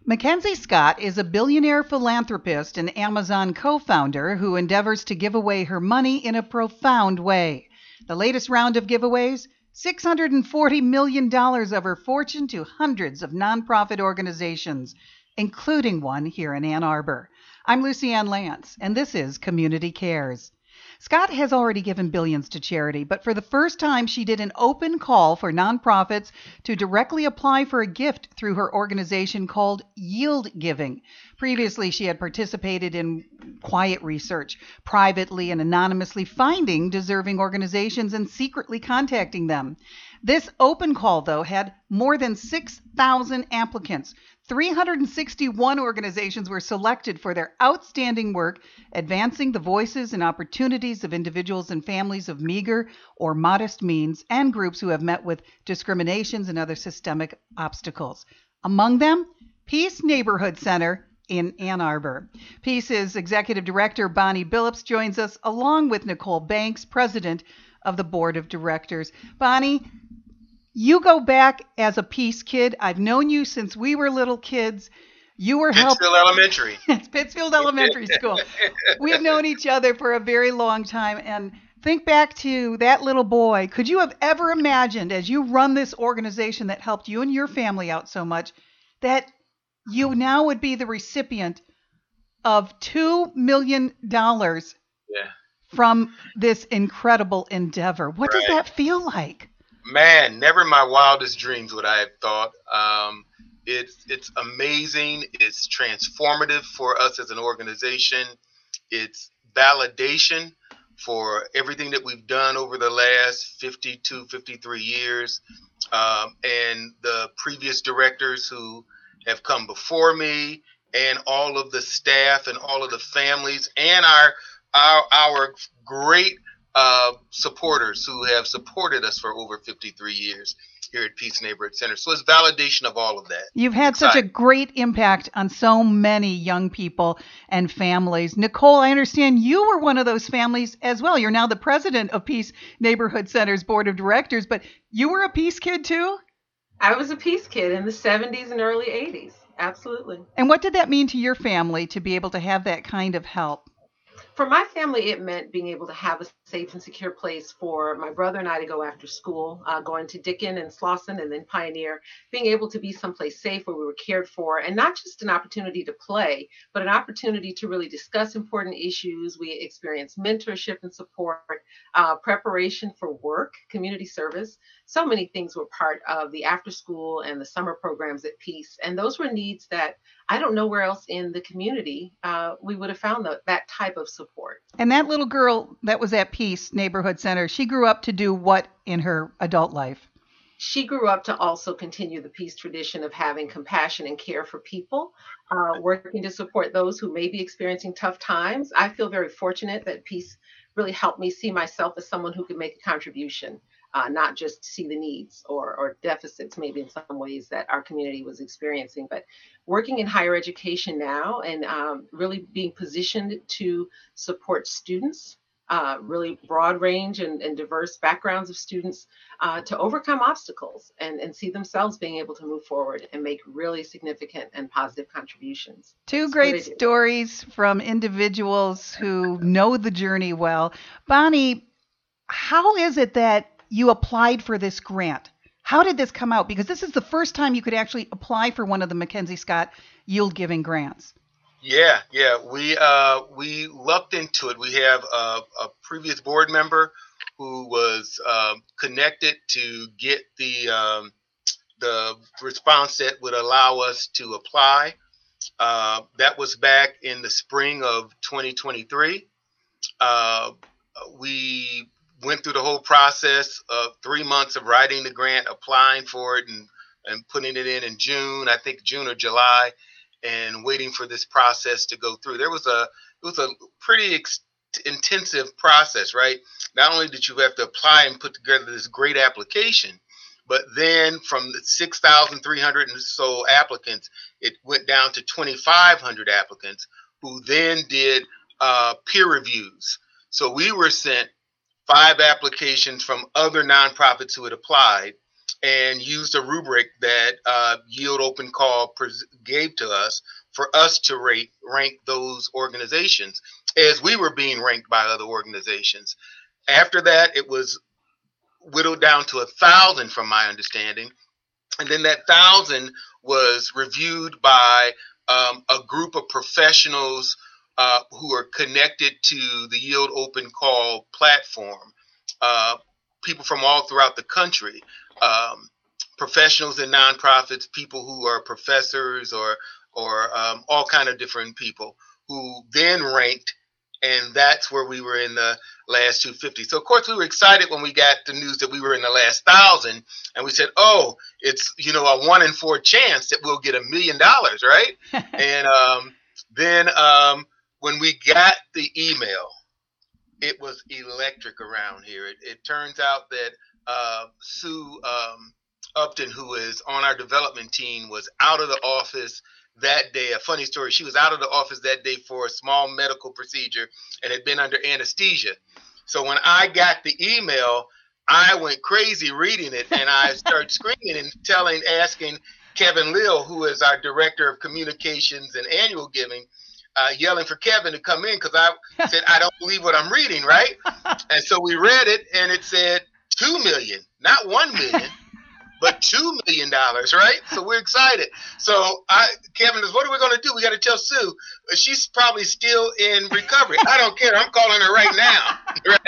Mackenzie Scott is a billionaire philanthropist and Amazon co founder who endeavors to give away her money in a profound way. The latest round of giveaways $640 million of her fortune to hundreds of nonprofit organizations, including one here in Ann Arbor. I'm Lucy Ann Lance, and this is Community Cares. Scott has already given billions to charity, but for the first time, she did an open call for nonprofits to directly apply for a gift through her organization called Yield Giving. Previously, she had participated in quiet research, privately and anonymously finding deserving organizations and secretly contacting them. This open call, though, had more than 6,000 applicants. 361 organizations were selected for their outstanding work advancing the voices and opportunities of individuals and families of meager or modest means and groups who have met with discriminations and other systemic obstacles. Among them, Peace Neighborhood Center in Ann Arbor. Peace's executive director, Bonnie Billups, joins us along with Nicole Banks, president of the board of directors. Bonnie, you go back as a Peace kid. I've known you since we were little kids. You were Pittsfield Elementary. It's Pittsfield Elementary School. We have known each other for a very long time. And think back to that little boy. Could you have ever imagined, as you run this organization that helped you and your family out so much, that you now would be the recipient of $2 million from this incredible endeavor? What does that feel like? Man, never in my wildest dreams would I have thought. It's amazing. It's transformative for us as an organization. It's validation for everything that we've done over the last 52, 53 years. And the previous directors who have come before me, and all of the staff and all of the families, and our great supporters who have supported us for over 53 years here at Peace Neighborhood Center. So it's validation of all of that. You've had such a great impact on so many young people and families. Nicole, I understand you were one of those families as well. You're now the president of Peace Neighborhood Center's board of directors, but you were a Peace kid too? I was a Peace kid in the 70s and early 80s. Absolutely. And what did that mean to your family to be able to have that kind of help? For my family, it meant being able to have a safe and secure place for my brother and I to go after school, going to Dickin and Slauson and then Pioneer, being able to be someplace safe where we were cared for, and not just an opportunity to play, but an opportunity to really discuss important issues. We experienced mentorship and support, preparation for work, community service. So many things were part of the after school and the summer programs at Peace. And those were needs that I don't know where else in the community we would have found that type of support. And that little girl that was at Peace Neighborhood Center, she grew up to do what in her adult life? She grew up to also continue the Peace tradition of having compassion and care for people, working to support those who may be experiencing tough times. I feel very fortunate that Peace really helped me see myself as someone who could make a contribution. Not just see the needs or deficits maybe in some ways that our community was experiencing, but working in higher education now and really being positioned to support students, really broad range and diverse backgrounds of students to overcome obstacles and see themselves being able to move forward and make really significant and positive contributions. Two great stories from individuals who know the journey well. Bonnie, how is it that you applied for this grant? How did this come out? Because this is the first time you could actually apply for one of the Mackenzie Scott Yield Giving grants. Yeah. We lucked into it. We have a previous board member who was connected to get the response that would allow us to apply. That was back in the spring of 2023. We went through the whole process of 3 months of writing the grant, applying for it, and putting it in June, I think June or July, and waiting for this process to go through. It was a pretty intensive process, right? Not only did you have to apply and put together this great application, but then from the 6,300 and so applicants, it went down to 2,500 applicants who then did peer reviews. So we were sent 5 applications from other nonprofits who had applied, and used a rubric that Yield Open Call gave to us for us to rank those organizations as we were being ranked by other organizations. After that, it was whittled down to 1,000, from my understanding, and then that 1,000 was reviewed by a group of professionals who are connected to the Yield Open Call platform. People from all throughout the country, professionals in nonprofits, people who are professors or all kind of different people who then ranked, and that's where we were in the last 250. So of course we were excited when we got the news that we were in the last 1,000, and we said, "Oh, it's a 1 in 4 chance that we'll get $1 million, right?" And then when we got the email, it was electric around here. It turns out that Sue Upton, who is on our development team, was out of the office that day. A funny story, she was out of the office that day for a small medical procedure and had been under anesthesia. So when I got the email, I went crazy reading it, and I started screaming and asking Kevin Lill, who is our director of communications and annual giving, yelling for Kevin to come in, because I said, I don't believe what I'm reading, right? And so we read it, and it said 2 million, not 1 million, but $2 million, right? So we're excited. So Kevin is, what are we going to do? We got to tell Sue. She's probably still in recovery. I don't care. I'm calling her right now,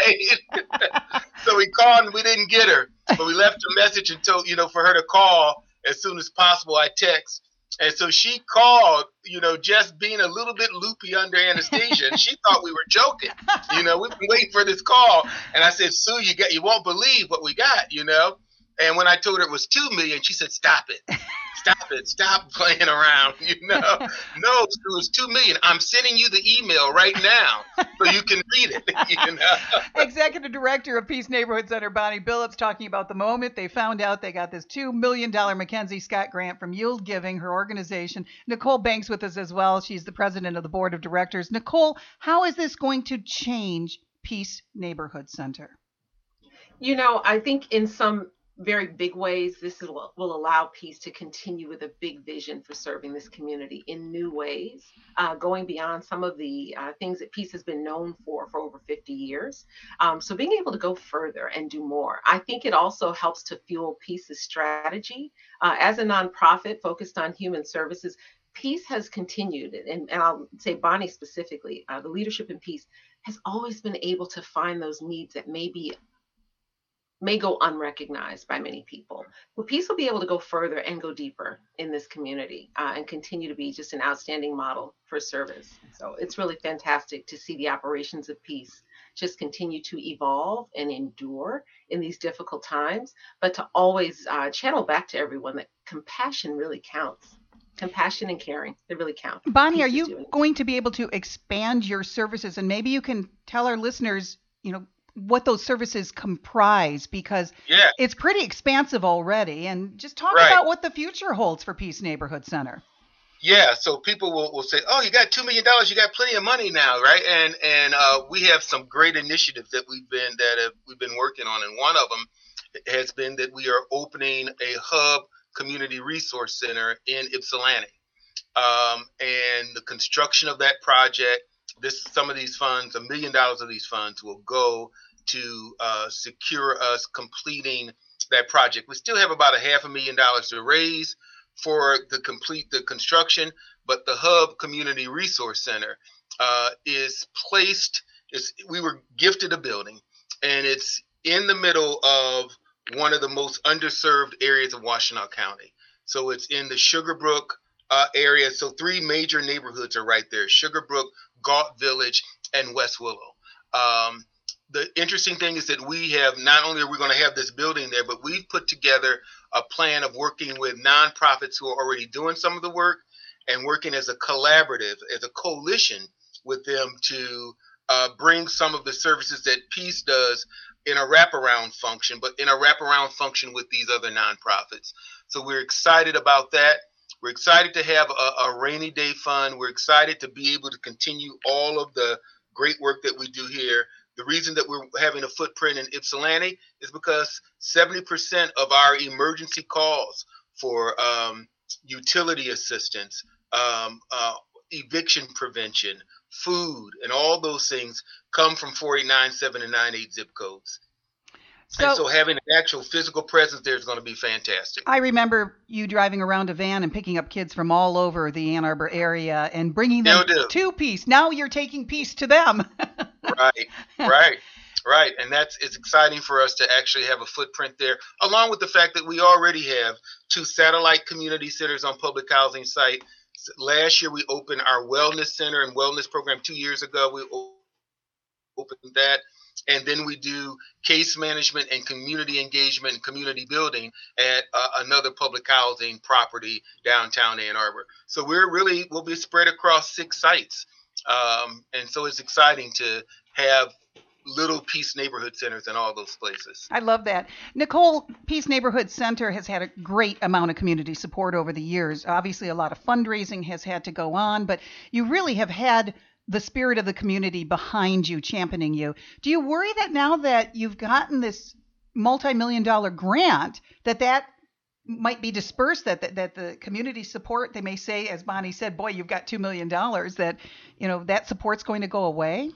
right? So we called, and we didn't get her, but we left a message and told, for her to call as soon as possible. I text. And so she called, just being a little bit loopy under anesthesia, and she thought we were joking. We've been waiting for this call. And I said, Sue, you won't believe what we got, And when I told her it was 2 million, she said, "Stop it. Stop it. Stop playing around." No, it was 2 million. I'm sending you the email right now so you can read it. Executive Director of Peace Neighborhood Center, Bonnie Billups, talking about the moment they found out they got this $2 million Mackenzie Scott grant from Yield Giving, her organization. Nicole Banks with us as well. She's the president of the board of directors. Nicole, how is this going to change Peace Neighborhood Center? I think in some very big ways, this will allow Peace to continue with a big vision for serving this community in new ways, going beyond some of the things that Peace has been known for over 50 years. So being able to go further and do more. I think it also helps to fuel Peace's strategy. As a nonprofit focused on human services, Peace has continued, and I'll say Bonnie specifically, the leadership in Peace has always been able to find those needs that may go unrecognized by many people. Well, Peace will be able to go further and go deeper in this community and continue to be just an outstanding model for service. So it's really fantastic to see the operations of Peace just continue to evolve and endure in these difficult times, but to always channel back to everyone that compassion really counts. Compassion and caring, they really count. Bonnie, are you going to be able to expand your services? And maybe you can tell our listeners, what those services comprise, because it's pretty expansive already. And just talk about what the future holds for Peace Neighborhood Center. Yeah, so people will say, "Oh, you got $2 million, you got plenty of money now, right?" And we have some great initiatives that we've been working on, and one of them has been that we are opening a hub community resource center in Ypsilanti, and the construction of that project. Some of these funds, $1 million of these funds, will go to secure us completing that project. We still have about $500,000 to raise for complete the construction, but the Hub Community Resource Center we were gifted a building, and it's in the middle of one of the most underserved areas of Washtenaw County. So it's in the Sugarbrook area. So 3 major neighborhoods are right there: Sugarbrook, Galt Village, and West Willow. The interesting thing is that we have, not only are we going to have this building there, but we've put together a plan of working with nonprofits who are already doing some of the work and working as a collaborative, as a coalition with them to bring some of the services that Peace does in a wraparound function, but in a wraparound function with these other nonprofits. So we're excited about that. We're excited to have a rainy day fund. We're excited to be able to continue all of the great work that we do here. The reason that we're having a footprint in Ypsilanti is because 70% of our emergency calls for utility assistance, eviction prevention, food, and all those things come from 489-7 and 98 zip codes. And so having an actual physical presence there is going to be fantastic. I remember you driving around a van and picking up kids from all over the Ann Arbor area and bringing them to Peace. Now you're taking Peace to them. Right. And it's exciting for us to actually have a footprint there, along with the fact that we already have 2 satellite community centers on public housing site. Last year, we opened our wellness center and wellness program. 2 years ago, we opened that. And then we do case management and community engagement and community building at another public housing property downtown Ann Arbor. So we'll be spread across 6 sites. And so it's exciting to have little Peace neighborhood centers in all those places. I love that. Nicole, Peace Neighborhood Center has had a great amount of community support over the years. Obviously, a lot of fundraising has had to go on, but you really have had the spirit of the community behind you, championing you. Do you worry that now that you've gotten this multi-million-dollar grant, that might be dispersed, that the community support, they may say, as Bonnie said, boy, you've got $2 million, that, that support's going to go away?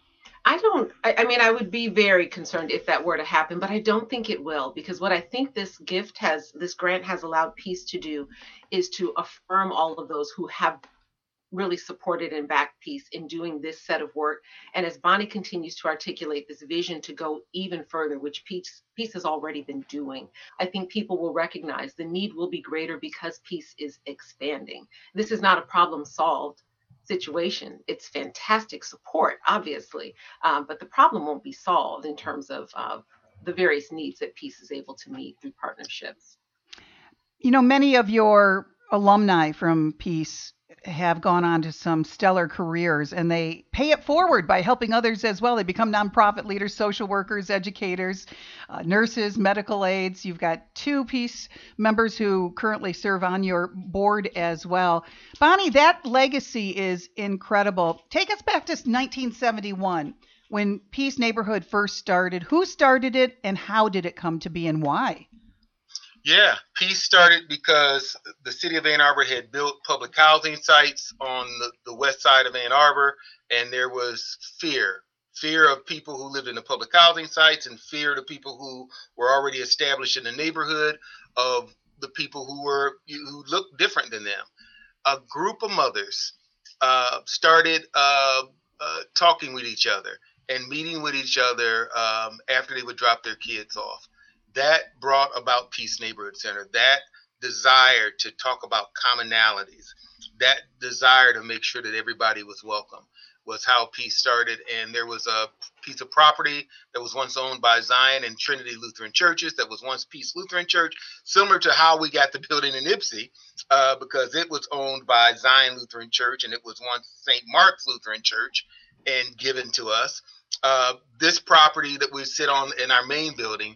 I would be very concerned if that were to happen, but I don't think it will, because what I think this grant has allowed Peace to do is to affirm all of those who have really supported and backed Peace in doing this set of work. And as Bonnie continues to articulate this vision to go even further, which Peace has already been doing, I think people will recognize the need will be greater because Peace is expanding. This is not a problem solved situation. It's fantastic support, obviously, but the problem won't be solved in terms of the various needs that Peace is able to meet through partnerships. Many of your alumni from Peace have gone on to some stellar careers, and they pay it forward by helping others as well. They become nonprofit leaders, social workers, educators, nurses, medical aides. You've got 2 Peace members who currently serve on your board as well. Bonnie, that legacy is incredible. Take us back to 1971 when Peace Neighborhood first started. Who started it, and how did it come to be, and why? Yeah, Peace started because the city of Ann Arbor had built public housing sites on the west side of Ann Arbor, and there was fear of people who lived in the public housing sites, and fear of people who were already established in the neighborhood of the people who looked different than them. A group of mothers started talking with each other and meeting with each other after they would drop their kids off. That brought about Peace Neighborhood Center. That desire to talk about commonalities, that desire to make sure that everybody was welcome, was how Peace started. And there was a piece of property that was once owned by Zion and Trinity Lutheran churches that was once Peace Lutheran Church, similar to how we got the building in Ypsi, because it was owned by Zion Lutheran Church and it was once St. Mark's Lutheran Church and given to us. This property that we sit on in our main building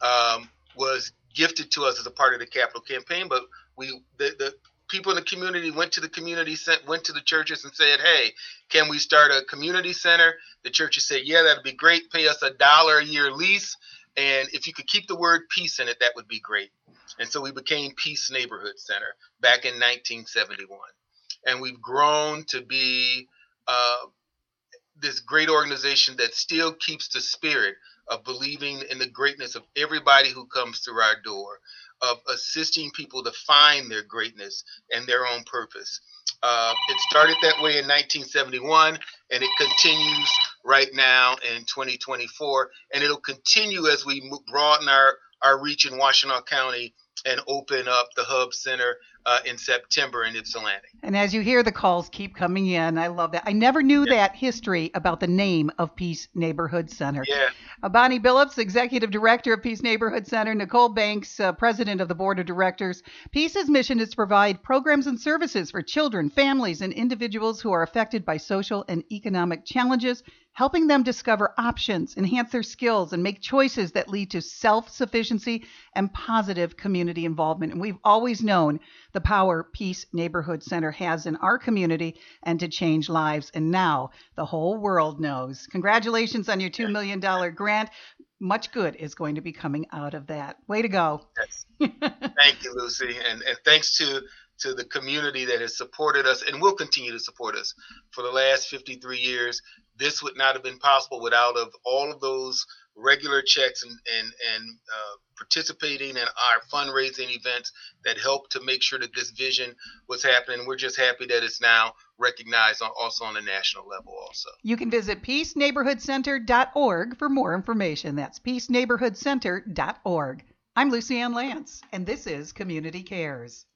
was gifted to us as a part of the capital campaign, but the people in the community went to the churches and said, hey, can we start a community center? The churches said, yeah, that'd be great. Pay us $1 a year lease. And if you could keep the word peace in it, that would be great. And so we became Peace Neighborhood Center back in 1971. And we've grown to be this great organization that still keeps the spirit of believing in the greatness of everybody who comes through our door, of assisting people to find their greatness and their own purpose. It started that way in 1971, and it continues right now in 2024, and it'll continue as we broaden our reach in Washtenaw County and open up the Hub Center in September in Ypsilanti. And as you hear the calls keep coming in, I love that. I never knew that history about the name of Peace Neighborhood Center. Yeah. Bonnie Billups, Executive Director of Peace Neighborhood Center. Nicole Banks, President of the Board of Directors. Peace's mission is to provide programs and services for children, families, and individuals who are affected by social and economic challenges helping them discover options, enhance their skills, and make choices that lead to self-sufficiency and positive community involvement. And we've always known the power Peace Neighborhood Center has in our community and to change lives. And now the whole world knows. Congratulations on your $2 million grant. Much good is going to be coming out of that. Way to go. Yes. Thank you, Lucy. And thanks to the community that has supported us and will continue to support us for the last 53 years. This would not have been possible without of all of those regular checks and participating in our fundraising events that helped to make sure that this vision was happening. We're just happy that it's now recognized also on the national level also. You can visit peaceneighborhoodcenter.org for more information. That's peaceneighborhoodcenter.org. I'm Lucy Ann Lance, and this is Community Cares.